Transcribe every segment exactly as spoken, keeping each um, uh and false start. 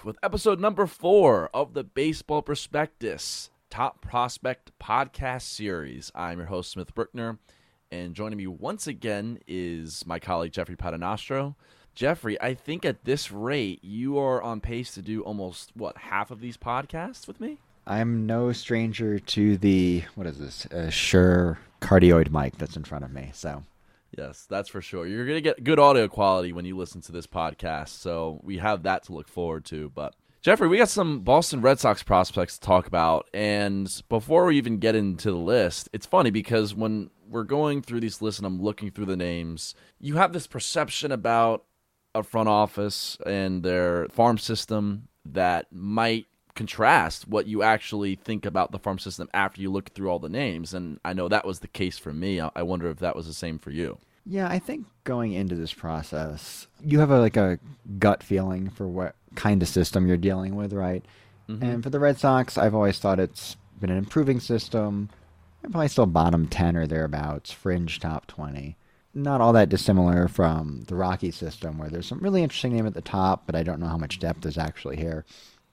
with episode number four of the Baseball Prospectus Top Prospect Podcast Series. I'm your host, Smith Brookner, and joining me once again is my colleague, Jeffrey Paternostro. Jeffrey, I think at this rate, you are on pace to do almost, what, half of these podcasts with me? I'm no stranger to the, what is this, uh, Shure cardioid mic that's in front of me, so... Yes, that's for sure. You're going to get good audio quality when you listen to this podcast, so we have that to look forward to. But Jeffrey, we got some Boston Red Sox prospects to talk about, and before we even get into the list, it's funny because when we're going through these lists and I'm looking through the names, you have this perception about a front office and their farm system that might contrast what you actually think about the farm system after you look through all the names. And I know that was the case for me. I wonder if that was the same for you. Yeah, I think going into this process, you have a, like a gut feeling for what kind of system you're dealing with, right? Mm-hmm. And for the Red Sox, I've always thought it's been an improving system. I'm probably still bottom ten or thereabouts, fringe top twenty. Not all that dissimilar from the Rocky system, where there's some really interesting name at the top, but I don't know how much depth is actually here.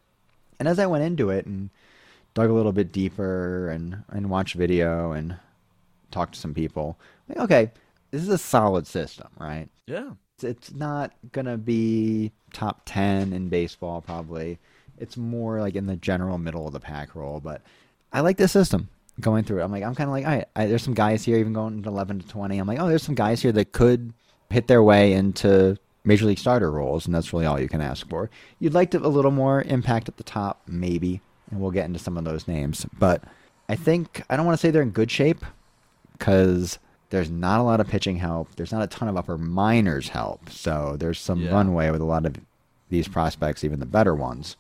And as I went into it and dug a little bit deeper and, and watched video and talked to some people, like, okay, this is a solid system, right? Yeah. It's, it's not going to be top ten in baseball, probably. It's more like in the general middle of the pack role, but I like this system going through it. I'm like, I'm kind of like, all right, I, there's some guys here even going into eleven to twenty. I'm like, oh, there's some guys here that could hit their way into Major League starter roles, and that's really all you can ask for. You'd like to a little more impact at the top, maybe, and we'll get into some of those names. But I think, I don't want to say they're in good shape, because there's not a lot of pitching help. There's not a ton of upper minors help, so there's some yeah. runway with a lot of these prospects, even the better ones.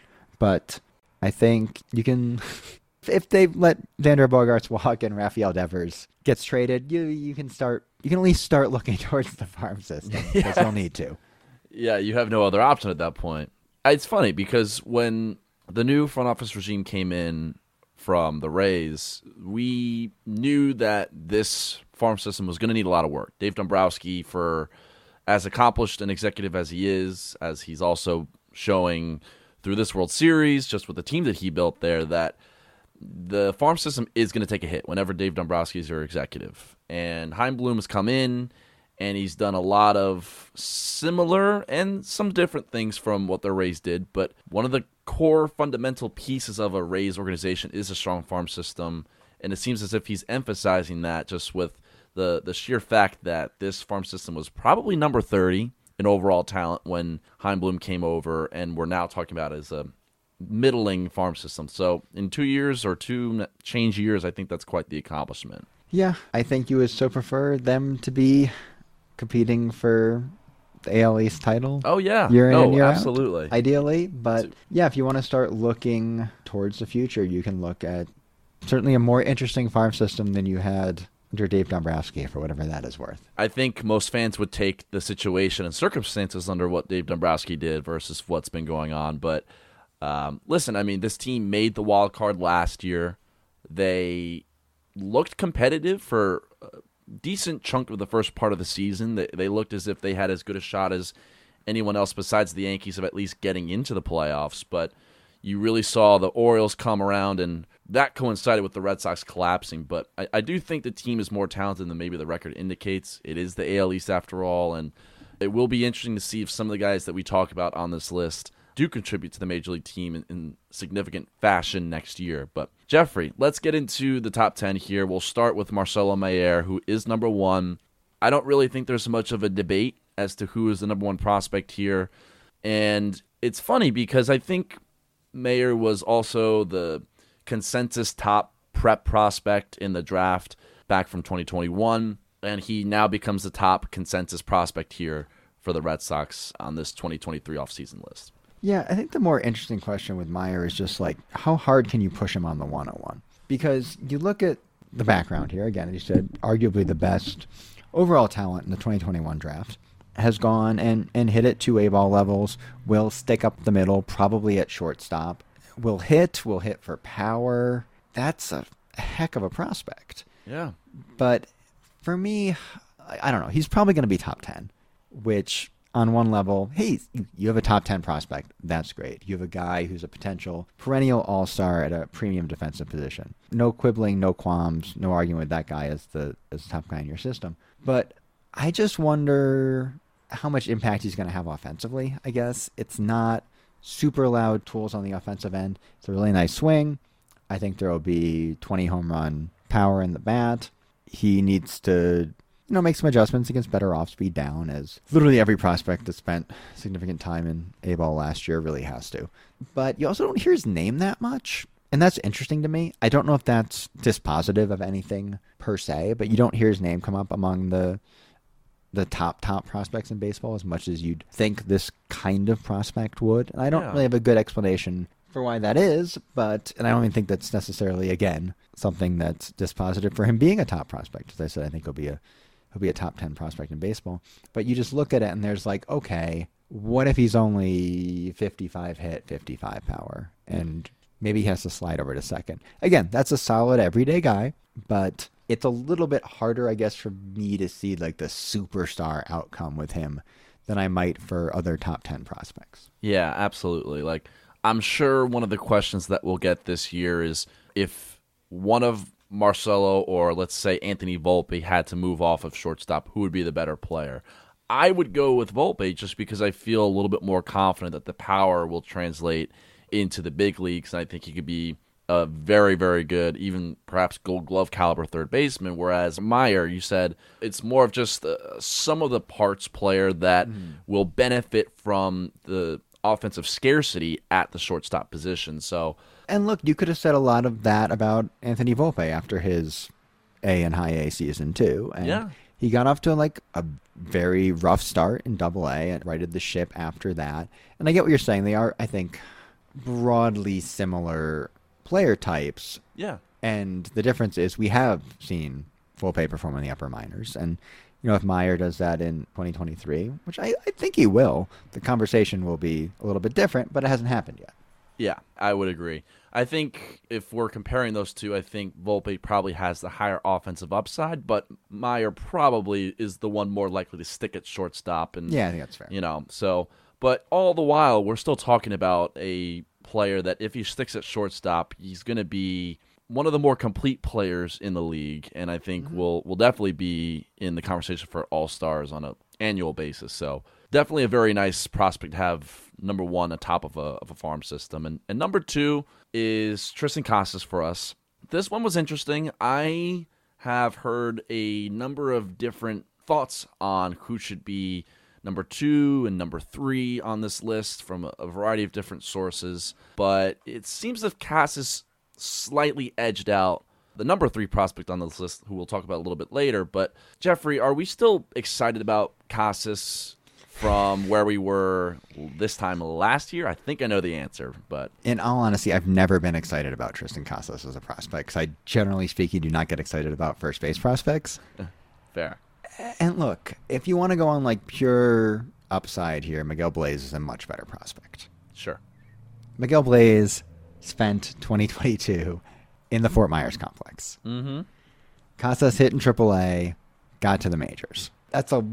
But I think you can, if they let Xander Bogaerts walk and Rafael Devers gets traded, you you can start. You can at least start looking towards the farm system, because you'll need to. Yeah, you have no other option at that point. It's funny because when the new front office regime came in from the Rays, we knew that this farm system was going to need a lot of work. Dave Dombrowski, for as accomplished an executive as he is, as he's also showing through this World Series, just with the team that he built there, that the farm system is going to take a hit whenever Dave Dombrowski is your executive. And Chaim Bloom has come in, and he's done a lot of similar and some different things from what the Rays did. But one of the core fundamental pieces of a Rays organization is a strong farm system, and it seems as if he's emphasizing that just with the, the sheer fact that this farm system was probably number thirty in overall talent when Chaim Bloom came over, and we're now talking about it as a middling farm system. So in two years or two change years, I think that's quite the accomplishment. Yeah, I think you would so prefer them to be competing for the A L East title. Oh, yeah. Year in oh, and year absolutely. out, ideally. But yeah, if you want to start looking towards the future, you can look at certainly a more interesting farm system than you had under Dave Dombrowski, for whatever that is worth. I think most fans would take the situation and circumstances under what Dave Dombrowski did versus what's been going on. But um, listen, I mean, this team made the wild card last year. They looked competitive for a decent chunk of the first part of the season. They, they looked as if they had as good a shot as anyone else besides the Yankees of at least getting into the playoffs. But you really saw the Orioles come around, and that coincided with the Red Sox collapsing. But I, I do think the team is more talented than maybe the record indicates. It is the A L East after all, and it will be interesting to see if some of the guys that we talk about on this list do contribute to the Major League team in, in significant fashion next year. But Jeffrey, let's get into the top ten here. We'll start with Marcelo Mayer, who is number one. I don't really think there's much of a debate as to who is the number one prospect here. And it's funny because I think Mayer was also the consensus top prep prospect in the draft back from twenty twenty-one, and he now becomes the top consensus prospect here for the Red Sox on this twenty twenty-three offseason list. Yeah, I think the more interesting question with Mayer is just like, how hard can you push him on the one oh one? Because you look at the background here, again, as you said, arguably the best overall talent in the twenty twenty-one draft, has gone and, and hit at two A-ball levels, will stick up the middle, probably at shortstop, will hit, will hit for power. That's a heck of a prospect. Yeah. But for me, I, I don't know. He's probably going to be top ten, which on one level, hey, you have a top ten prospect. That's great. You have a guy who's a potential perennial all-star at a premium defensive position. No quibbling, no qualms, no arguing with that guy as the as the top guy in your system. But I just wonder how much impact he's going to have offensively, I guess. It's not super loud tools on the offensive end. It's a really nice swing. I think there will be twenty home run power in the bat. He needs to, you know, make some adjustments against better off-speed down, as literally every prospect that spent significant time in A-ball last year really has to. But you also don't hear his name that much, and that's interesting to me. I don't know if that's dispositive of anything per se, but you don't hear his name come up among the the top, top prospects in baseball as much as you'd think this kind of prospect would. And I don't Yeah. really have a good explanation for why that is, but, and I don't even think that's necessarily, again, something that's dispositive for him being a top prospect. As I said, I think he'll be a he'll be a top ten prospect in baseball. But you just look at it and there's like, okay, what if he's only fifty-five hit, fifty-five power, and maybe he has to slide over to second? Again, that's a solid everyday guy, but it's a little bit harder, I guess, for me to see like the superstar outcome with him than I might for other top ten prospects. Yeah, absolutely. Like, I'm sure one of the questions that we'll get this year is if one of Marcelo or, let's say, Anthony Volpe had to move off of shortstop, who would be the better player? I would go with Volpe just because I feel a little bit more confident that the power will translate into the big leagues, and I think he could be a very, very good, even perhaps Gold Glove caliber third baseman, whereas Meyer, you said, it's more of just uh, some of the parts player that mm. will benefit from the offensive scarcity at the shortstop position. So, and look, you could have said a lot of that about Anthony Volpe after his A and high A season too. And yeah. he got off to like a very rough start in double A and righted the ship after that. And I get what you're saying. They are, I think, broadly similar player types. Yeah. And the difference is we have seen Volpe perform in the upper minors. And, you know, if Meyer does that in twenty twenty-three, which I, I think he will, the conversation will be a little bit different, but it hasn't happened yet. Yeah, I would agree. I think if we're comparing those two, I think Volpe probably has the higher offensive upside, but Meyer probably is the one more likely to stick at shortstop. And yeah, I think that's fair. You know, so, but all the while, we're still talking about a player that if he sticks at shortstop, he's going to be one of the more complete players in the league, and I think mm-hmm. will will definitely be in the conversation for all-stars on an annual basis. So definitely a very nice prospect to have, number one, atop of a of a farm system. And, and number two is Tristan Casas for us. This one was interesting. I have heard a number of different thoughts on who should be number two and number three on this list from a, a variety of different sources. But it seems that Casas slightly edged out the number three prospect on this list, who we'll talk about a little bit later. But Jeffrey, are we still excited about Casas from where we were this time last year? I think I know the answer, but in all honesty, I've never been excited about Tristan Casas as a prospect, because I, generally speaking, do not get excited about first base prospects. Fair. And look, if you want to go on like pure upside here, Miguel Blaze is a much better prospect. Sure. Miguel Blaze spent twenty twenty-two in the Fort Myers complex. Mm-hmm. Casas hit in triple A, got to the majors. That's a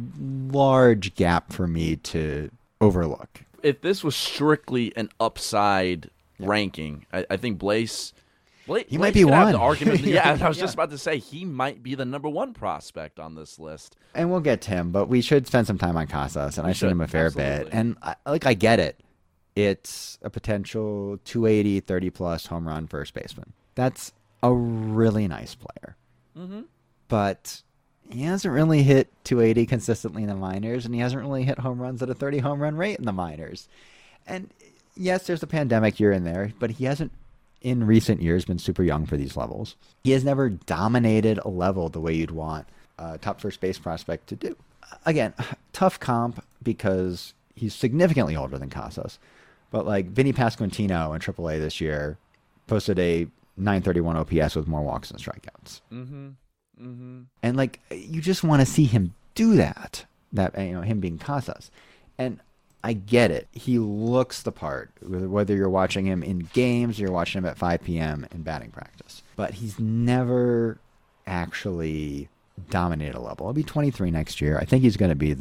large gap for me to overlook. If this was strictly an upside yeah. ranking, I, I think Blaze... Blaze he Blaze might be one. Have the argument. yeah, I was yeah. just about to say, he might be the number one prospect on this list. And we'll get to him, but we should spend some time on Casas, and we I've seen him a fair Absolutely. bit. And I, like, I get it. It's a potential two eighty, thirty-plus home run first baseman. That's a really nice player. Mm-hmm. But he hasn't really hit two eighty consistently in the minors, and he hasn't really hit home runs at a thirty home run rate in the minors. And yes, there's a pandemic year in there, but he hasn't, in recent years, been super young for these levels. He has never dominated a level the way you'd want a top first base prospect to do. Again, tough comp because he's significantly older than Casas. But like Vinny Pasquantino in triple A this year posted a nine thirty-one O P S with more walks than strikeouts. Mm-hmm. Mm-hmm. And like, you just want to see him do that. That, you know, him being Casas. And I get it. He looks the part, whether you're watching him in games or you're watching him at five p.m. in batting practice. But he's never actually dominated a level. He'll be twenty-three next year. I think he's going to be the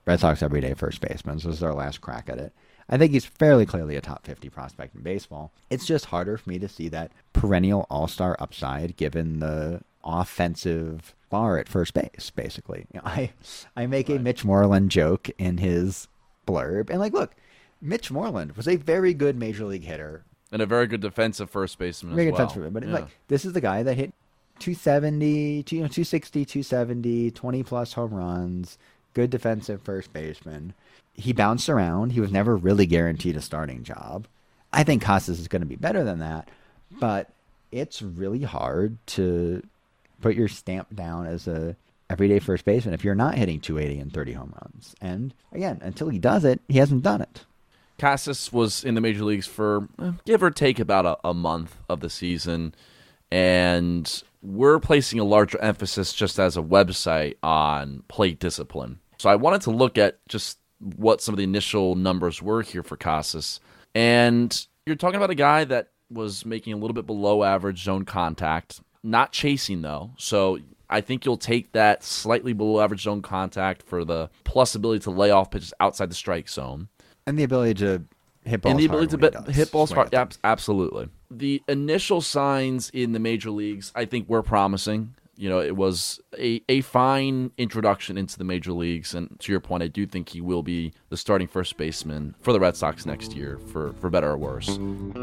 Red Sox everyday first baseman. So this is our last crack at it. I think he's fairly clearly a top fifty prospect in baseball. It's just harder for me to see that perennial all-star upside given the offensive bar at first base, basically. You know, I I make right. a Mitch Moreland joke in his blurb. And, like, look, Mitch Moreland was a very good major league hitter. And a very good defensive first baseman very as good well. Defensive, but, yeah. like, this is the guy that hit two seventy, you know, two sixty, two seventy, twenty-plus home runs, good defensive first baseman. He bounced around. He was never really guaranteed a starting job. I think Casas is going to be better than that, but it's really hard to put your stamp down as a everyday first baseman if you're not hitting two eighty and thirty home runs. And again, until he does it, he hasn't done it. Casas was in the major leagues for eh, give or take about a, a month of the season, and we're placing a larger emphasis just as a website on plate discipline. So I wanted to look at just what some of the initial numbers were here for Casas. And you're talking about a guy that was making a little bit below average zone contact, not chasing though. So I think you'll take that slightly below average zone contact for the plus ability to lay off pitches outside the strike zone. And the ability to hit balls And the ability hard to when hit balls hard. Yep. Absolutely. The initial signs in the major leagues, I think, were promising. You know, it was a, a fine introduction into the major leagues. And to your point, I do think he will be the starting first baseman for the Red Sox next year, for, for better or worse.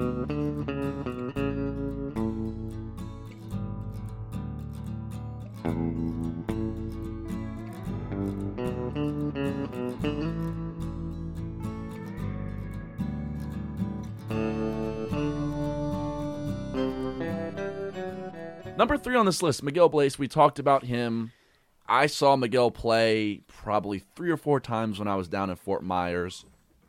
Number three on this list, Miguel Bleis. We talked about him. I saw Miguel play probably three or four times when I was down in Fort Myers,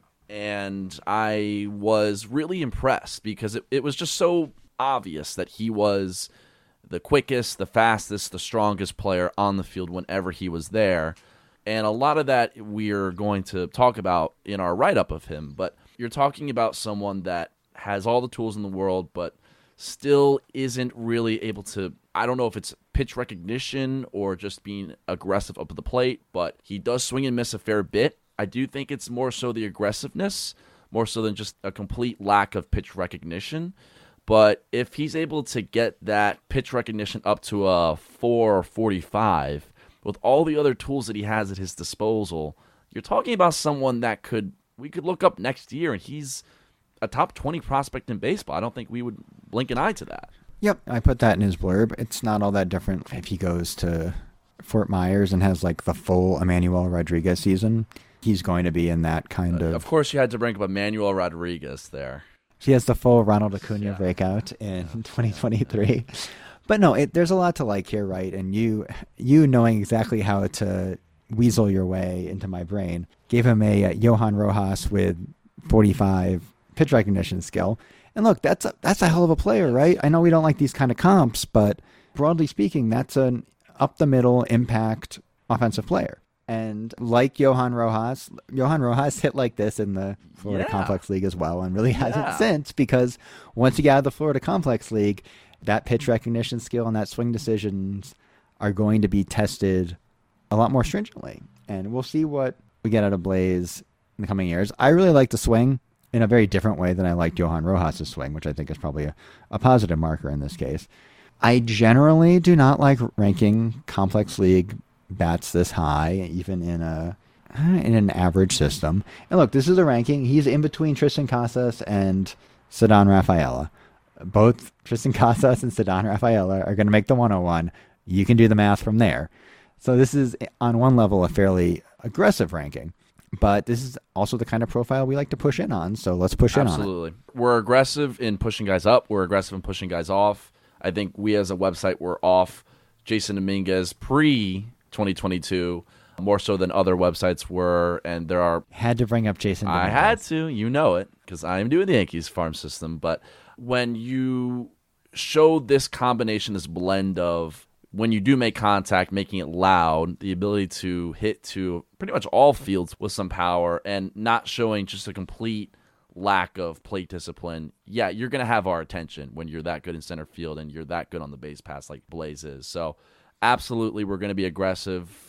and I was really impressed because it, it was just so obvious that he was the quickest, the fastest, the strongest player on the field whenever he was there. And a lot of that we're going to talk about in our write-up of him, but you're talking about someone that has all the tools in the world, but still isn't really able to, I don't know if it's pitch recognition or just being aggressive up at the plate, but he does swing and miss a fair bit. I do think it's more so the aggressiveness, more so than just a complete lack of pitch recognition. But if he's able to get that pitch recognition up to a four forty-five, with all the other tools that he has at his disposal, you're talking about someone that could, we could look up next year, and he's a top twenty prospect in baseball. I don't think we would blink an eye to that. Yep, I put that in his blurb. It's not all that different if he goes to Fort Myers and has like the full Emmanuel Rodriguez season. He's going to be in that kind uh, of... Of course, you had to bring up Emmanuel Rodriguez there. He has the full Ronald Acuna yeah. breakout in twenty twenty-three. But no, it, there's a lot to like here, right? And you, you knowing exactly how to weasel your way into my brain, gave him a uh, Johan Rojas with forty-five pitch recognition skill. And look, that's a, that's a hell of a player, right? I know we don't like these kind of comps, but broadly speaking, that's an up-the-middle impact offensive player. And like Johan Rojas, Johan Rojas hit like this in the Florida yeah. Complex League as well, and really hasn't yeah. since, because once you get out of the Florida Complex League, that pitch recognition skill and that swing decisions are going to be tested a lot more stringently. And we'll see what we get out of Bleis in the coming years. I really like the swing in a very different way than I liked Johan Rojas' swing, which I think is probably a, a positive marker in this case. I generally do not like ranking Complex League bats this high, even in a in an average system. And look, this is a ranking. He's in between Tristan Casas and Ceddanne Rafaela. Both Tristan Casas and Ceddanne Rafaela are going to make the one oh one. You can do the math from there. So this is, on one level, a fairly aggressive ranking. But this is also the kind of profile we like to push in on, so let's push Absolutely. in on it. Absolutely. We're aggressive in pushing guys up. We're aggressive in pushing guys off. I think we as a website were off Jason Dominguez pre-twenty twenty-two, more so than other websites were, and there are... Had to bring up Jason Dominguez. I had to. You know it, because I am doing the Yankees farm system. But when you show this combination, this blend of when you do make contact, making it loud, the ability to hit to pretty much all fields with some power, and not showing just a complete lack of plate discipline, yeah, you're going to have our attention when you're that good in center field and you're that good on the base pass like Bleis is. So absolutely, we're going to be aggressive.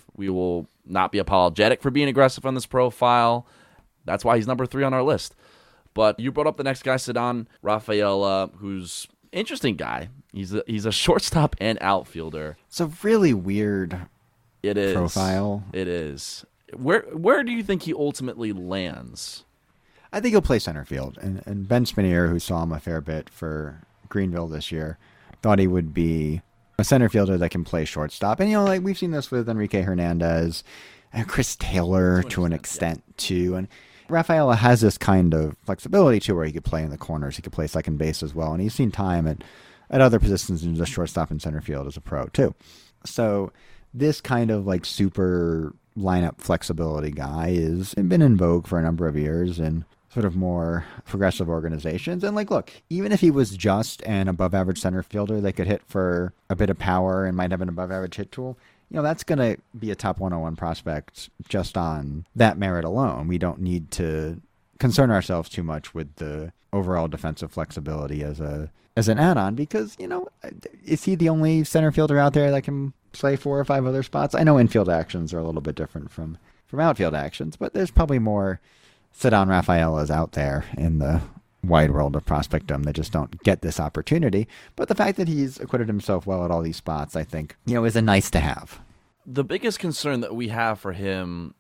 We will not be apologetic for being aggressive on this profile. That's why he's number three on our list. But you brought up the next guy, Ceddanne Rafaela, who's an interesting guy. He's a, he's a shortstop and outfielder. It's a really weird it is. profile. It is. Where where do you think he ultimately lands? I think he'll play center field. And, and Ben Spinier, who saw him a fair bit for Greenville this year, thought he would be a center fielder that can play shortstop. And, you know, like we've seen this with Enrique Hernandez and Chris Taylor to an extent, yeah. too. And Rafaela has this kind of flexibility, too, where he could play in the corners. He could play second base as well. And he's seen time at, at other positions in just shortstop and center field as a pro, too. So this kind of, like, super lineup flexibility guy is been in vogue for a number of years in sort of more progressive organizations. And, like, look, even if he was just an above-average center fielder that could hit for a bit of power and might have an above-average hit tool, you know, that's going to be a top one oh one prospect just on that merit alone. We don't need to concern ourselves too much with the overall defensive flexibility as a as an add-on because, you know, is he the only center fielder out there that can play four or five other spots? I know infield actions are a little bit different from, from outfield actions, but there's probably more Ceddanne Rafaelas out there in the wide world of prospectum that just don't get this opportunity. But the fact that he's acquitted himself well at all these spots, I think, you know, is a nice to have. The biggest concern that we have for him,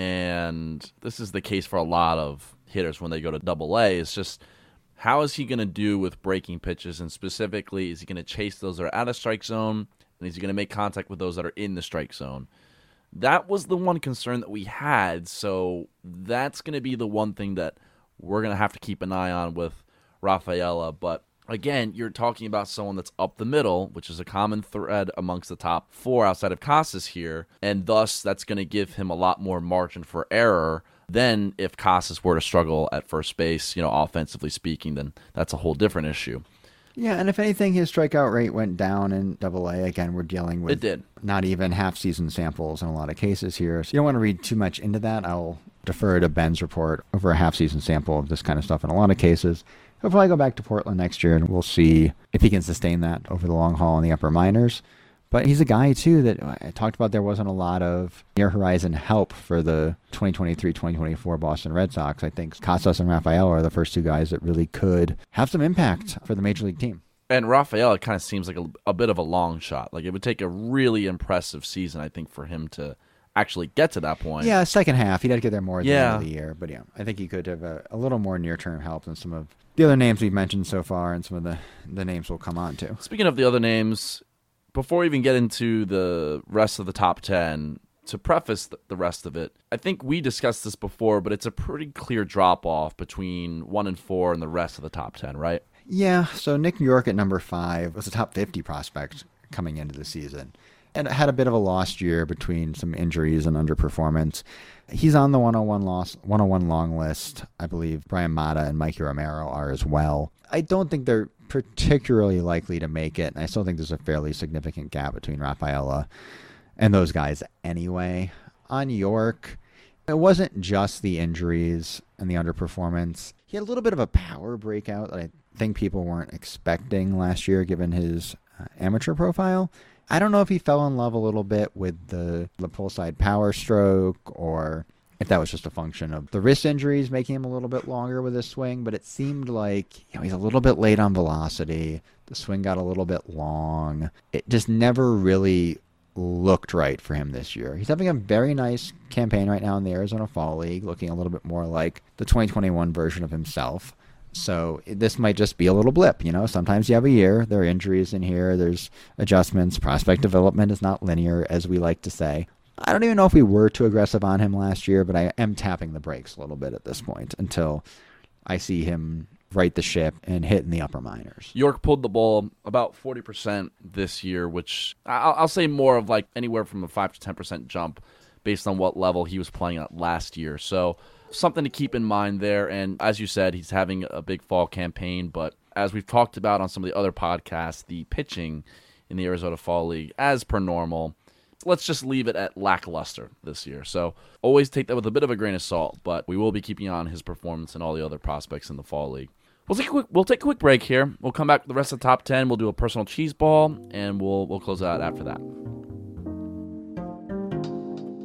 and this is the case for a lot of hitters when they go to double A, is just how is he going to do with breaking pitches? And specifically, is he going to chase those that are out of strike zone? And is he going to make contact with those that are in the strike zone? That was the one concern that we had. So that's going to be the one thing that we're going to have to keep an eye on with Rafaela. But again, you're talking about someone that's up the middle, which is a common thread amongst the top four outside of Casas here. And thus, that's going to give him a lot more margin for error than if Casas were to struggle at first base, you know, offensively speaking, then that's a whole different issue. Yeah, and if anything, his strikeout rate went down in double A. Again, we're dealing with it did. Not even half-season samples in a lot of cases here. So you don't want to read too much into that. I'll defer to Ben's report over a half-season sample of this kind of stuff in a lot of cases. He'll probably go back to Portland next year, and we'll see if he can sustain that over the long haul in the upper minors. But he's a guy, too, that I talked about there wasn't a lot of near-horizon help for the twenty twenty-three twenty twenty-four Boston Red Sox. I think Casas and Rafaela are the first two guys that really could have some impact for the Major League team. And Rafaela kind of seems like a, a bit of a long shot. Like, it would take a really impressive season, I think, for him to actually get to that point. Yeah, second half. He'd have to get there more at yeah. the end of the year. But, yeah, I think he could have a, a little more near-term help than some of the other names we've mentioned so far and some of the, the names we'll come on to. Speaking of the other names, before we even get into the rest of the top ten, to preface the rest of it, I think we discussed this before, but it's a pretty clear drop-off between one and four and the rest of the top ten, right? Yeah, so Nick Yorke at number five was a top fifty prospect coming into the season. And had a bit of a lost year between some injuries and underperformance. He's on the one oh one loss, one oh one long list. I believe Brian Mata and Mikey Romero are as well. I don't think they're particularly likely to make it. And I still think there's a fairly significant gap between Rafaela and those guys anyway. On Yorke, it wasn't just the injuries and the underperformance. He had a little bit of a power breakout that I think people weren't expecting last year given his uh, amateur profile. I don't know if he fell in love a little bit with the, the pull side power stroke or if that was just a function of the wrist injuries making him a little bit longer with his swing, but it seemed like, you know, he's a little bit late on velocity. The swing got a little bit long. It just never really looked right for him this year. He's having a very nice campaign right now in the Arizona Fall League, looking a little bit more like the twenty twenty-one version of himself. So this might just be a little blip, you know. Sometimes you have a year, there are injuries in here, there's adjustments, prospect development is not linear, as we like to say. I don't even know if we were too aggressive on him last year, but I am tapping the brakes a little bit at this point until I see him right the ship and hit in the upper minors. Yorke pulled the ball about forty percent this year, which I'll, I'll say more of like anywhere from a five to ten percent jump based on what level he was playing at last year. So something to keep in mind there. And as you said, he's having a big fall campaign. But as we've talked about on some of the other podcasts, the pitching in the Arizona Fall League, as per normal, let's just leave it at lackluster this year. So always take that with a bit of a grain of salt. But we will be keeping on his performance and all the other prospects in the Fall League. We'll take a quick, we'll take a quick break here. We'll come back to the rest of the top ten. We'll do a personal cheese ball, and we'll we'll close out after that.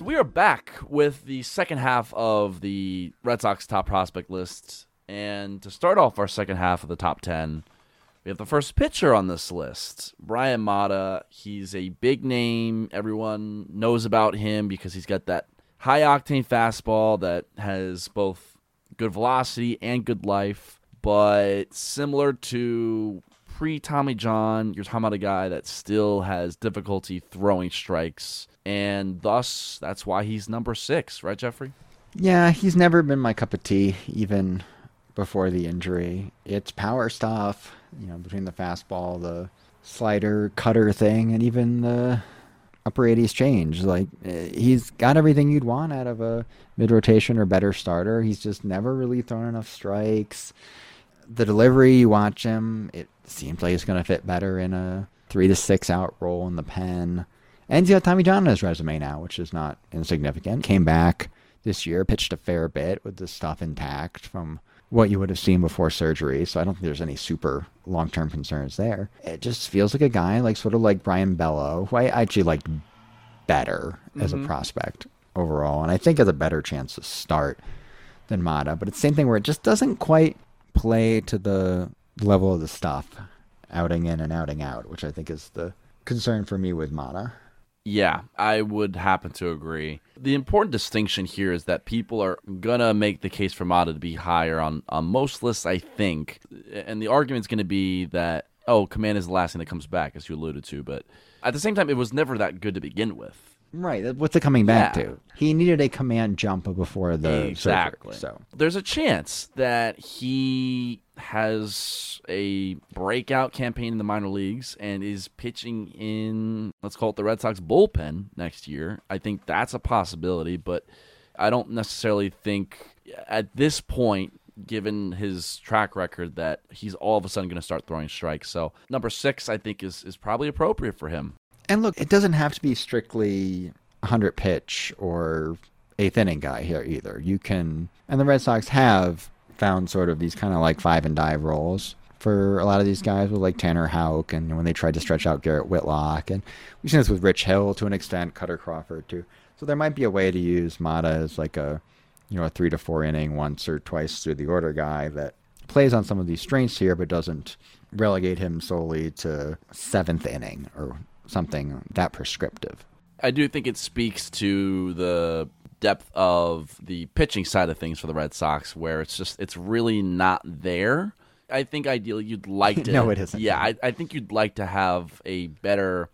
We are back with the second half of the Red Sox top prospect list. And to start off our second half of the top ten, we have the first pitcher on this list, Bryan Mata. He's a big name. Everyone knows about him because he's got that high-octane fastball that has both good velocity and good life. But similar to pre-Tommy John, you're talking about a guy that still has difficulty throwing strikes. And thus, that's why he's number six, right, Jeffrey? Yeah, he's never been my cup of tea, even before the injury. It's power stuff, you know, between the fastball, the slider, cutter thing, and even the upper eighties change. Like, he's got everything you'd want out of a mid-rotation or better starter. He's just never really thrown enough strikes. The delivery, you watch him, it seems like it's going to fit better in a three to six out role in the pen. And he's got Tommy John on his resume now, which is not insignificant. Came back this year, pitched a fair bit with the stuff intact from what you would have seen before surgery. So I don't think there's any super long-term concerns there. It just feels like a guy like sort of like Brian Bello, who I actually liked better as mm-hmm. a prospect overall. And I think has a better chance to start than Mata. But it's the same thing where it just doesn't quite play to the level of the stuff, outing in and outing out, which I think is the concern for me with Mata. Yeah, I would happen to agree. The important distinction here is that people are going to make the case for Mata to be higher on, on most lists, I think. And the argument's going to be that, oh, command is the last thing that comes back, as you alluded to. But at the same time, it was never that good to begin with. Right. What's it coming back yeah. to? He needed a command jump before the exactly. surgery. So there's a chance that he has a breakout campaign in the minor leagues and is pitching in, let's call it the Red Sox bullpen next year. I think that's a possibility, but I don't necessarily think at this point, given his track record, that he's all of a sudden going to start throwing strikes. So number six, I think, is, is probably appropriate for him. And look, it doesn't have to be strictly one hundred pitch or eighth inning guy here either. You can, and the Red Sox have found sort of these kind of like five and dive roles for a lot of these guys with like Tanner Houck, and when they tried to stretch out Garrett Whitlock, and we've seen this with Rich Hill to an extent, Cutter Crawford too. So there might be a way to use Mata as like a, you know, a three to four inning once or twice through the order guy that plays on some of these strengths here, but doesn't relegate him solely to seventh inning or something that prescriptive. I do think it speaks to the depth of the pitching side of things for the Red Sox, where it's just it's really not there. I think ideally you'd like to no, it isn't. Yeah, I, I think you'd like to have a better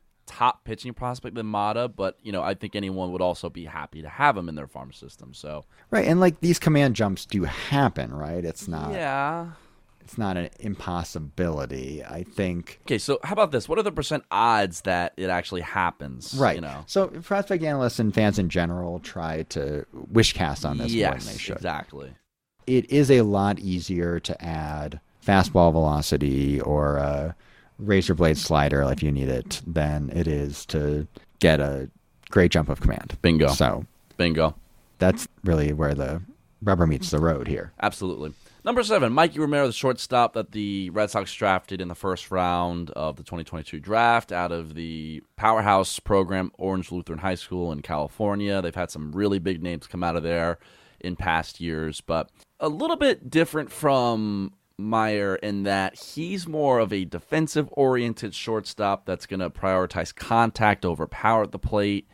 top pitching prospect than Mata, but you know, I think anyone would also be happy to have him in their farm system. So right, and like these command jumps do happen, right? It's not Yeah. It's not an impossibility, I think. Okay, so how about this? What are the percent odds that it actually happens? Right. You know? So prospect analysts and fans in general try to wish cast on this yes, more than they should. Exactly. It is a lot easier to add fastball velocity or a razor blade slider if you need it than it is to get a great jump of command. Bingo. So Bingo. That's really where the rubber meets the road here. Absolutely. Number seven, Mikey Romero, the shortstop that the Red Sox drafted in the first round of the twenty twenty-two draft out of the powerhouse program, Orange Lutheran High School in California. They've had some really big names come out of there in past years, but a little bit different from Meyer in that he's more of a defensive-oriented shortstop that's going to prioritize contact over power at the plate,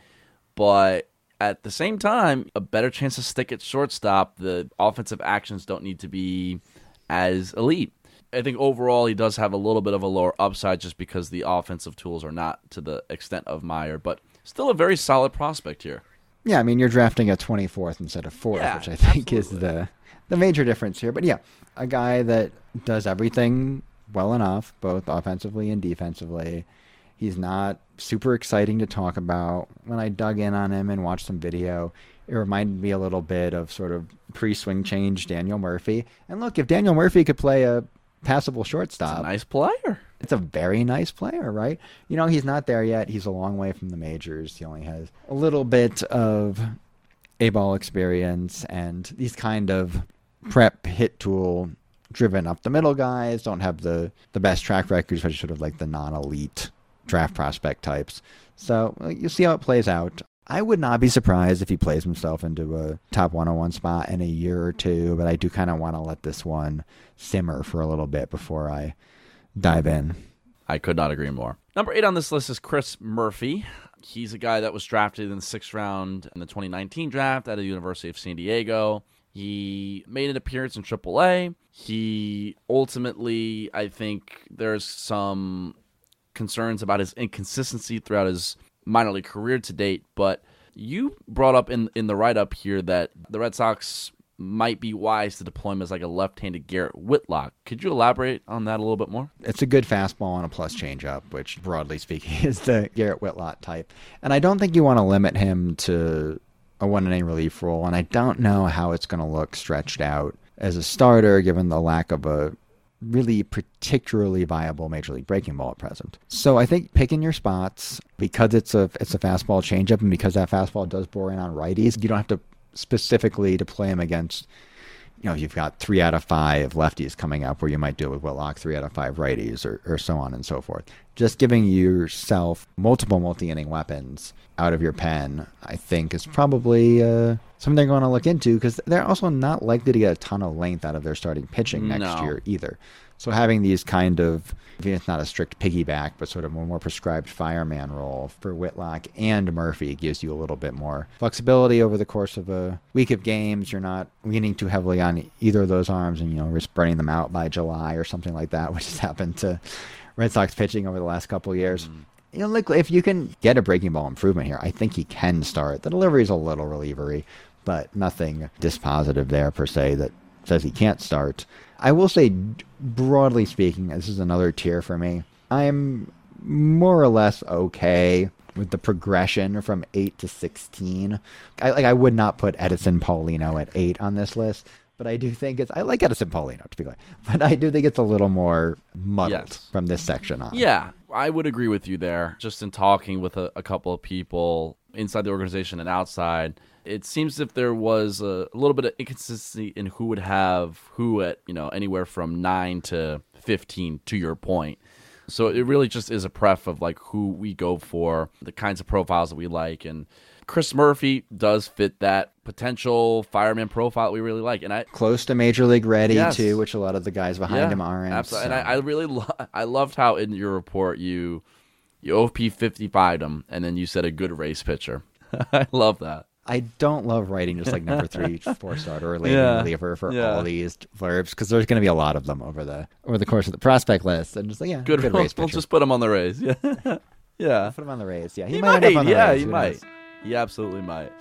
but at the same time, a better chance to stick at shortstop. The offensive actions don't need to be as elite. I think overall he does have a little bit of a lower upside just because the offensive tools are not to the extent of Meyer, but still a very solid prospect here. Yeah, I mean, you're drafting a twenty-fourth instead of fourth, yeah, which I think absolutely. is the the major difference here. But yeah, a guy that does everything well enough, both offensively and defensively. He's not super exciting to talk about. When I dug in on him and watched some video, it reminded me a little bit of sort of pre-swing change Daniel Murphy. And look, if Daniel Murphy could play a passable shortstop. It's a nice player. It's a very nice player, right? You know, he's not there yet. He's a long way from the majors. He only has a little bit of A-ball experience, and these kind of prep hit tool driven up the middle guys don't have the, the best track records, especially sort of like the non-elite draft prospect types. So you'll see how it plays out. I would not be surprised if he plays himself into a top one oh one spot in a year or two, but I do kind of want to let this one simmer for a little bit before I dive in. I could not agree more. Number eight on this list is Chris Murphy. He's a guy that was drafted in the sixth round in the twenty nineteen draft at the University of San Diego. He made an appearance in triple A. He ultimately, I think there's some concerns about his inconsistency throughout his minor league career to date, but you brought up in in the write-up here that the Red Sox might be wise to deploy him as like a left-handed Garrett Whitlock. Could you elaborate on that a little bit more? It's a good fastball and a plus changeup, which broadly speaking is the Garrett Whitlock type. And I don't think you want to limit him to a one-inning relief role, and I don't know how it's going to look stretched out as a starter given the lack of a really particularly viable Major League breaking ball at present. So I think picking your spots, because it's a it's a fastball changeup, and because that fastball does bore in on righties, you don't have to specifically deploy him against, you know, you've got three out of five lefties coming up where you might deal with Whitlock, three out of five righties, or, or so on and so forth. Just giving yourself multiple multi-inning weapons out of your pen, I think, is probably uh, something they're going to look into, because they're also not likely to get a ton of length out of their starting pitching next No. year either. So having these kind of, even if it's not a strict piggyback, but sort of a more prescribed fireman role for Whitlock and Murphy gives you a little bit more flexibility over the course of a week of games. You're not leaning too heavily on either of those arms and, you know, risk burning them out by July or something like that, which has happened to Red Sox pitching over the last couple of years. Mm. You know, like if you can get a breaking ball improvement here, I think he can start. The delivery is a little relievery, but nothing dispositive there per se that says he can't start. I will say, broadly speaking, this is another tier for me. I'm more or less okay with the progression from eight to sixteen. I like. I would not put Edison Paulino at eight on this list, but I do think it's. I like Edison Paulino, to be clear, but I do think it's a little more muddled Yes. from this section on. Yeah, I would agree with you there. Just in talking with a, a couple of people inside the organization and outside, it seems as if there was a, a little bit of inconsistency in who would have who at, you know, anywhere from nine to fifteen, to your point. So it really just is a pref of like who we go for, the kinds of profiles that we like. And Chris Murphy does fit that potential fireman profile that we really like. And I Close to Major League ready, Yes. too, which a lot of the guys behind yeah, him aren't. absolutely. so. And I, I really lo- I loved how in your report you you O P fifty-fived him, and then you said a good race pitcher. I love that. I don't love writing just like number three, four starter, or late Yeah. reliever for Yeah. all these blurbs, because there's going to be a lot of them over the over the course of the prospect list. And just like, yeah, Good, good we'll, race we'll pitcher. just put him on the Rays. Yeah, yeah. Put him on the Rays. Yeah, he, He might, might. end up on the Yeah, Rays. he Who might. knows? He absolutely might.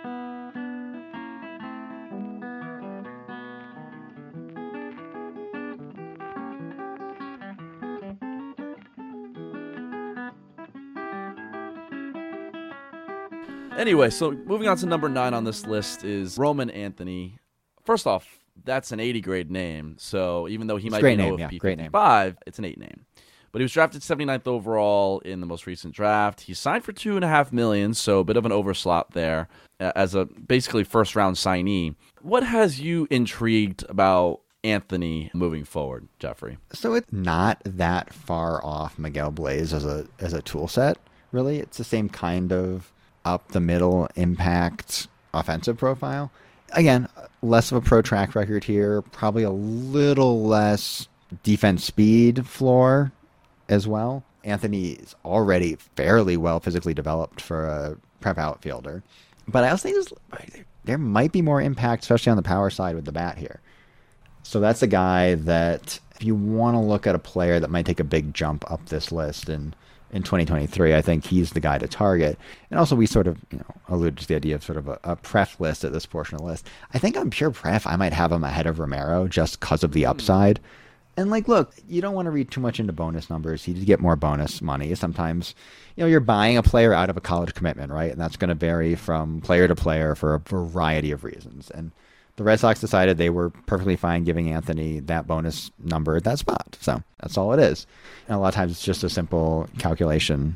Anyway, so moving on to number nine on this list is Roman Anthony. First off, that's an eighty grade name, so even though he It's might a great be an name, O F yeah, P great name. fifty-five, it's an eight name. But he was drafted seventy-ninth overall in the most recent draft. He signed for two and a half million, so a bit of an overslot there uh, as a basically first round signee. What has you intrigued about Anthony moving forward, Jeffrey? So it's not that far off Miguel Blaze as a as a tool set, really. It's the same kind of up the middle impact offensive profile. Again, less of a pro track record here, probably a little less defense speed floor as well. Anthony is already fairly well physically developed for a prep outfielder. But I also think there's, there might be more impact, especially on the power side with the bat here. So that's a guy that if you want to look at a player that might take a big jump up this list in, in twenty twenty-three, I think he's the guy to target. And also we sort of, you know, alluded to the idea of sort of a, a pref list at this portion of the list. I think on pure pref, I might have him ahead of Romero just because of the upside. And like, look, you don't want to read too much into bonus numbers. You get more bonus money. Sometimes, you know, you're buying a player out of a college commitment, right? And that's going to vary from player to player for a variety of reasons. And the Red Sox decided they were perfectly fine giving Anthony that bonus number at that spot. So that's all it is. And a lot of times it's just a simple calculation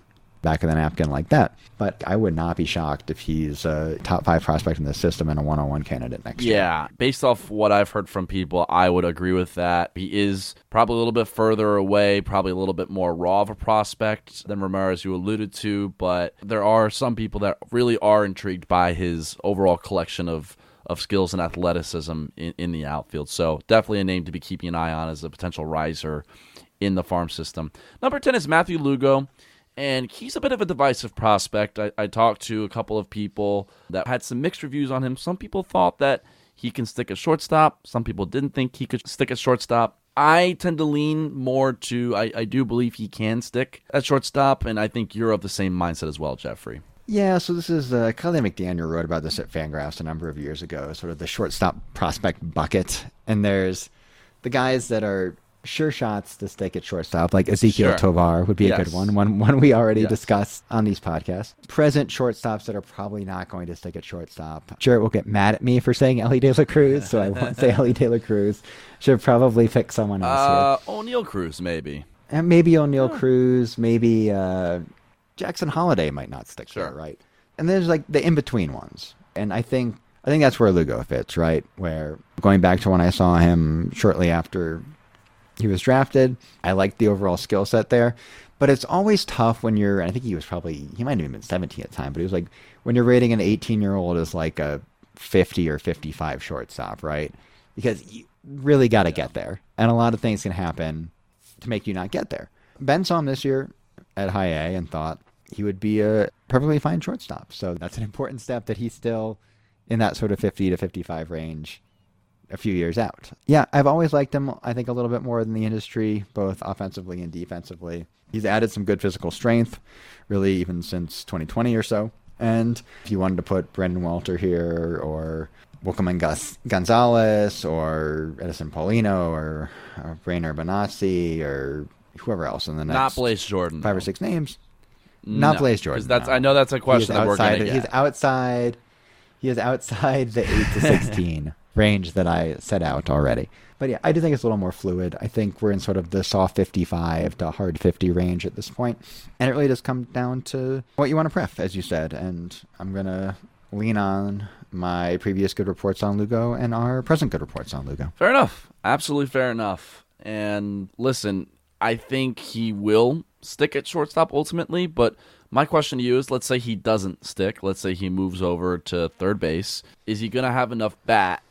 back of the napkin like that. But I would not be shocked if he's a top five prospect in the system and a one-on-one candidate next year. Yeah, based off what I've heard from people, I would agree with that. He is probably a little bit further away, probably a little bit more raw of a prospect than Ramirez, you alluded to, but there are some people that really are intrigued by his overall collection of of skills and athleticism in, in the outfield. So definitely a name to be keeping an eye on as a potential riser in the farm system. Number ten is Matthew Lugo, and he's a bit of a divisive prospect. I, I talked to a couple of people that had some mixed reviews on him. Some people thought that he can stick at shortstop. Some people didn't think he could stick at shortstop. I tend to lean more to, I, I do believe he can stick at shortstop, and I think you're of the same mindset as well, Jeffrey. Yeah, so this is, uh, Kelly McDaniel wrote about this at Fangraphs a number of years ago, sort of the shortstop prospect bucket. And there's the guys that are sure shots to stick at shortstop, like Ezekiel Sure. Tovar would be Yes. a good one, one, one we already Yes. discussed on these podcasts. Present shortstops that are probably not going to stick at shortstop. Sure, will get mad at me for saying Ellie De La Cruz, so I won't say Ellie De La Cruz. Should probably pick someone else Uh, O'Neal Cruz, maybe. here. And maybe O'Neal Huh. Cruz, maybe uh, Jackson Holiday might not stick Sure. there, right? And there's like the in-between ones. And I think I think that's where Lugo fits, right? Where going back to when I saw him shortly after he was drafted, I liked the overall skill set there. But it's always tough when you're, I think he was probably, he might have even been seventeen at the time, but he was like, when you're rating an eighteen-year-old as like a fifty or fifty-five shortstop, right? Because you really got to Yeah. get there. And a lot of things can happen to make you not get there. Ben saw him this year at high A and thought he would be a perfectly fine shortstop. So that's an important step that he's still in that sort of fifty to fifty-five range a few years out. Yeah, I've always liked him, I think, a little bit more than the industry, both offensively and defensively. He's added some good physical strength, really, even since twenty twenty or so. And if you wanted to put Brendan Walter here, or Wilkerman Gus- Gonzalez, or Edison Paulino, or, or Rainer Bonazzi, or whoever else in the next Not Blaze Jordan. five though. or six names, not No, Blaze 'cause Jordan. That's no. I know that's a He is question that we're outside. going to He's get. outside. He is outside the eight to sixteen range that I set out already. But yeah, I do think it's a little more fluid. I think we're in sort of the soft fifty-five to hard fifty range at this point, and it really does come down to what you want to pref, as you said. And I'm gonna lean on my previous good reports on Lugo and our present good reports on Lugo. Fair enough. Absolutely fair enough. And listen, I think he will stick at shortstop ultimately, but my question to you is, let's say he doesn't stick. Let's say he moves over to third base. Is he going to have enough bat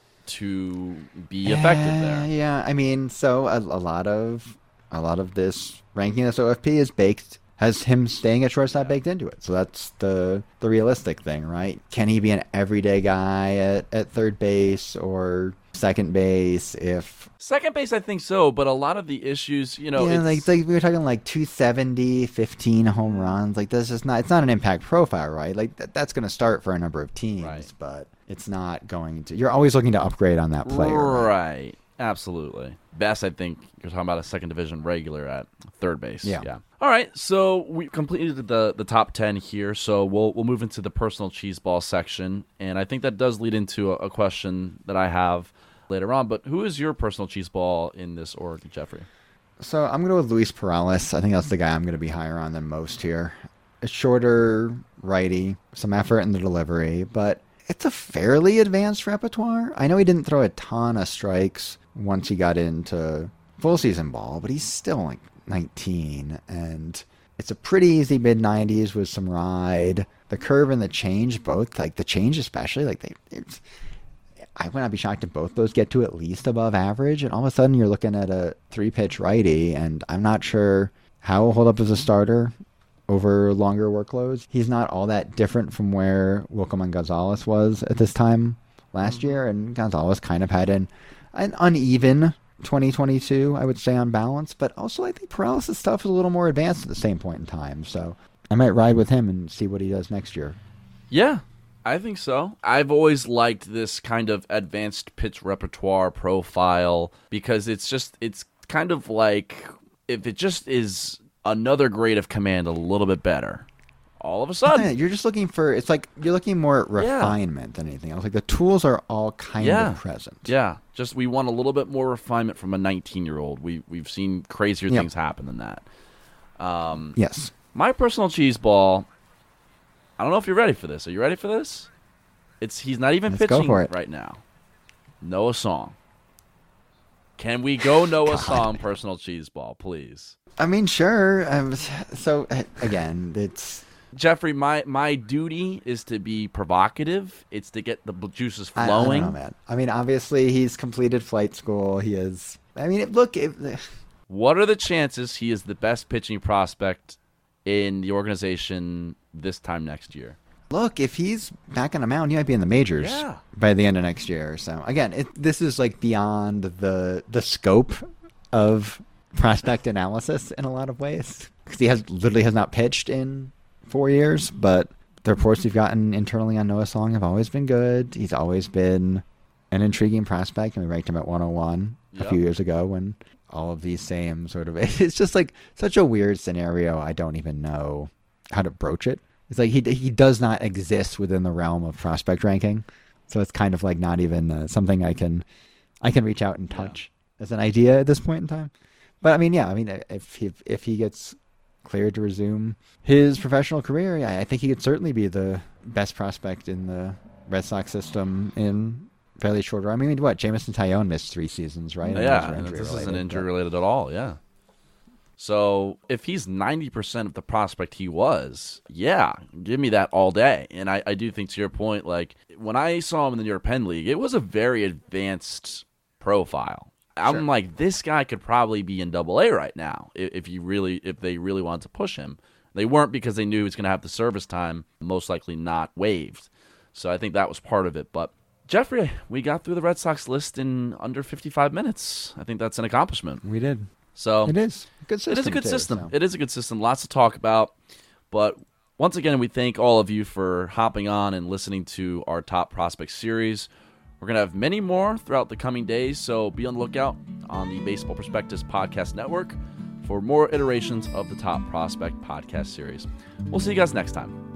to be effective Uh, there? Yeah, I mean, so a, a lot of a lot of this ranking this O F P is baked, has him staying at shortstop baked into it. So that's the the realistic thing, right? Can he be an everyday guy at, at third base or second base if Second base, I think so, but a lot of the issues, you know, yeah, it's, like, like we were talking like two seventy, fifteen home runs. Like this is not, it's not an impact profile, right? Like that, that's going to start for a number of teams, Right. but it's not going to, you're always looking to upgrade on that player. Right? right. Absolutely. Best, I think you're talking about a second division regular at third base. Yeah. Yeah. All right. So we completed the the top ten here. So we'll we'll move into the personal cheese ball section, and I think that does lead into a, a question that I have later on. But who is your personal cheese ball in this org, Jeffrey? So I'm going to go with Luis Perales. I think that's the guy I'm going to be higher on than most here. A shorter righty, some effort in the delivery, but it's a fairly advanced repertoire. I know he didn't throw a ton of strikes once he got into full season ball, but he's still like nineteen, and it's a pretty easy mid nineties with some ride. The curve and the change, both, like the change especially, like they, it's, I would not be shocked if both those get to at least above average, and all of a sudden you're looking at a three-pitch righty, and I'm not sure how he'll hold up as a starter over longer workloads. He's not all that different from where Wilkerman Gonzalez was at this time last year, and Gonzalez kind of had an, an uneven twenty twenty-two, I would say, on balance, but also I think Perales' stuff is a little more advanced at the same point in time, so I might ride with him and see what he does next year. Yeah, I think so. I've always liked this kind of advanced pitch repertoire profile because it's just, it's kind of like if it just is another grade of command a little bit better, all of a sudden. Yeah, you're just looking for, it's like you're looking more at Yeah. refinement than anything else. Like the tools are all kind Yeah. of present. Yeah, just we want a little bit more refinement from a nineteen-year-old. We, we've seen crazier Yep. things happen than that. Um, Yes. My personal cheese ball, I don't know if you're ready for this. Are you ready for this? It's He's not even Let's go pitching for it. right now. Noah Song. Can we go Noah Song personal cheese ball, please? I mean, sure. Um, so, uh, again, it's... Jeffrey, my, my duty is to be provocative. It's to get the juices I, flowing. I don't know, man. I mean, obviously, he's completed flight school. He is... I mean, it, look... It, what are the chances he is the best pitching prospect in the organization this time next year? Look, if he's back on the mound, he might be in the majors Yeah. by the end of next year. So, again, it, this is like beyond the the scope of prospect analysis in a lot of ways. Because he has literally has not pitched in four years, but the reports we've gotten internally on Noah Song have always been good. He's always been an intriguing prospect, and we ranked him at one oh one Yep. a few years ago when all of these same sort of... It's just like such a weird scenario. I don't even know how to broach it. It's like he he does not exist within the realm of prospect ranking, so it's kind of like not even uh, something I can I can reach out and touch yeah. as an idea at this point in time. But I mean, yeah, I mean, if he if he gets cleared to resume his professional career, yeah, I think he could certainly be the best prospect in the Red Sox system in fairly short run. I mean, what Jameson Taillon missed three seasons, right? Yeah, and this isn't injury related at all. Yeah. So if he's ninety percent of the prospect he was, yeah, give me that all day. And I, I do think, to your point, like when I saw him in the New York Penn League, it was a very advanced profile. I'm Sure. like, this guy could probably be in Double A right now if, if you really, if they really wanted to push him. They weren't, because they knew he was going to have the service time, most likely not waived. So I think that was part of it. But Jeffrey, we got through the Red Sox list in under fifty-five minutes. I think that's an accomplishment. We did. So It is a good system. It is a good too, system. so. It is a good system. Lots to talk about. But once again, we thank all of you for hopping on and listening to our Top Prospect series. We're going to have many more throughout the coming days, so be on the lookout on the Baseball Prospectus Podcast Network for more iterations of the Top Prospect podcast series. We'll see you guys next time.